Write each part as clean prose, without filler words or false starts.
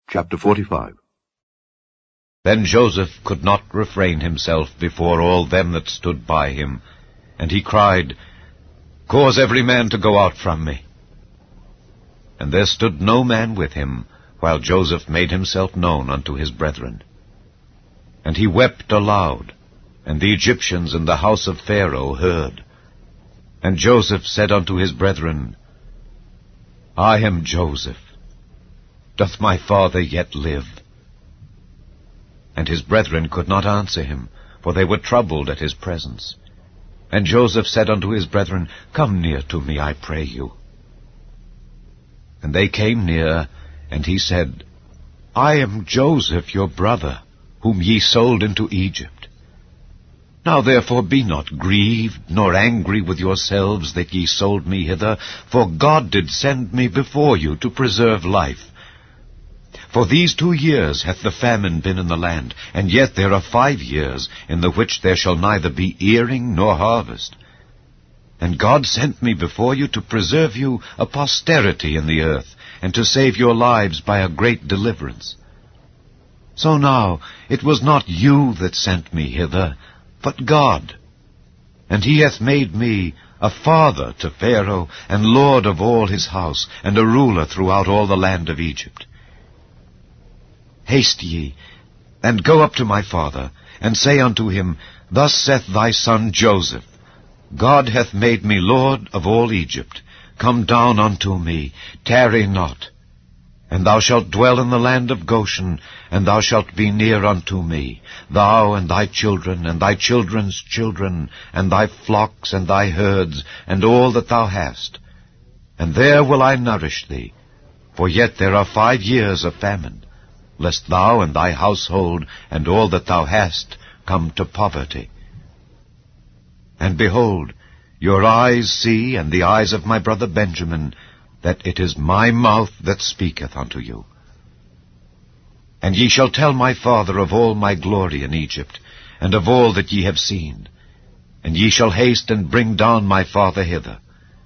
Chapter 45. Then Joseph could not refrain himself before all them that stood by him, and he cried, Cause every man to go out from me. And there stood no man with him, while Joseph made himself known unto his brethren. And he wept aloud, and the Egyptians in the house of Pharaoh heard. And Joseph said unto his brethren, I am Joseph. Doth my father yet live? And his brethren could not answer him, for they were troubled at his presence. And Joseph said unto his brethren, Come near to me, I pray you. And they came near, and he said, I am Joseph your brother, whom ye sold into Egypt. Now therefore be not grieved, nor angry with yourselves that ye sold me hither, for God did send me before you to preserve life. For these 2 years hath the famine been in the land, and yet there are 5 years, in the which there shall neither be earing nor harvest. And God sent me before you to preserve you a posterity in the earth, and to save your lives by a great deliverance. So now it was not you that sent me hither, but God. And he hath made me a father to Pharaoh, and lord of all his house, and a ruler throughout all the land of Egypt. Haste ye, and go up to my father, and say unto him, Thus saith thy son Joseph, God hath made me lord of all Egypt. Come down unto me, tarry not. And thou shalt dwell in the land of Goshen, and thou shalt be near unto me, thou and thy children, and thy children's children, and thy flocks, and thy herds, and all that thou hast. And there will I nourish thee, for yet there are 5 years of famine, lest thou and thy household, and all that thou hast, come to poverty. And behold, your eyes see, and the eyes of my brother Benjamin, that it is my mouth that speaketh unto you. And ye shall tell my father of all my glory in Egypt, and of all that ye have seen. And ye shall haste and bring down my father hither.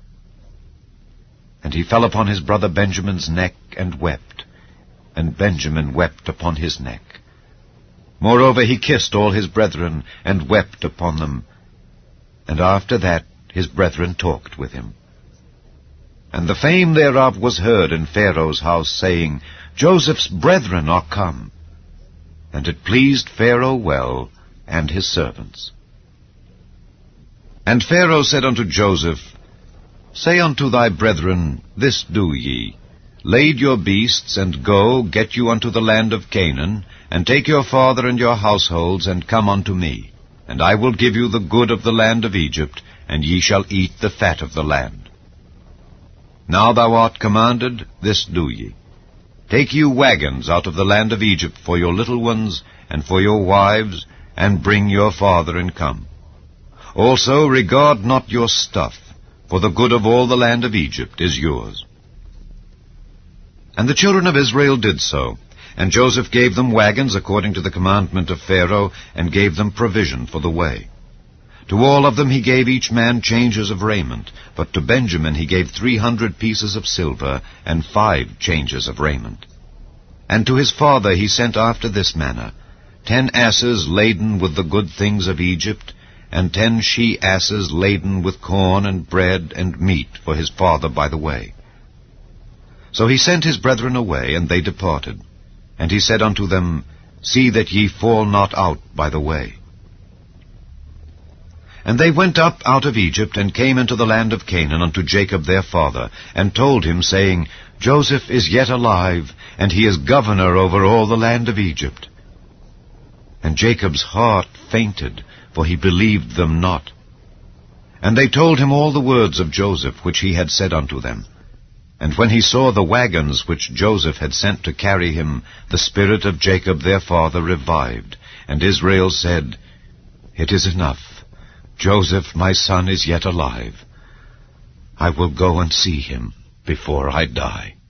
And he fell upon his brother Benjamin's neck, and wept. And Benjamin wept upon his neck. Moreover he kissed all his brethren, and wept upon them. And after that his brethren talked with him. And the fame thereof was heard in Pharaoh's house, saying, Joseph's brethren are come. And it pleased Pharaoh well, and his servants. And Pharaoh said unto Joseph, Say unto thy brethren, This do ye, Lade your beasts, and go, get you unto the land of Canaan, and take your father and your households, and come unto me. And I will give you the good of the land of Egypt, and ye shall eat the fat of the land. Now thou art commanded, this do ye. Take you wagons out of the land of Egypt for your little ones, and for your wives, and bring your father, and come. Also regard not your stuff, for the good of all the land of Egypt is yours. And the children of Israel did so, and Joseph gave them wagons according to the commandment of Pharaoh, and gave them provision for the way. To all of them he gave each man changes of raiment, but to Benjamin he gave 300 pieces of silver, and 5 changes of raiment. And to his father he sent after this manner, 10 asses laden with the good things of Egypt, and 10 she-asses laden with corn and bread and meat for his father by the way. So he sent his brethren away, and they departed. And he said unto them, See that ye fall not out by the way. And they went up out of Egypt, and came into the land of Canaan unto Jacob their father, and told him, saying, Joseph is yet alive, and he is governor over all the land of Egypt. And Jacob's heart fainted, for he believed them not. And they told him all the words of Joseph, which he had said unto them. And when he saw the wagons which Joseph had sent to carry him, the spirit of Jacob their father revived. And Israel said, It is enough. Joseph my son is yet alive. I will go and see him before I die.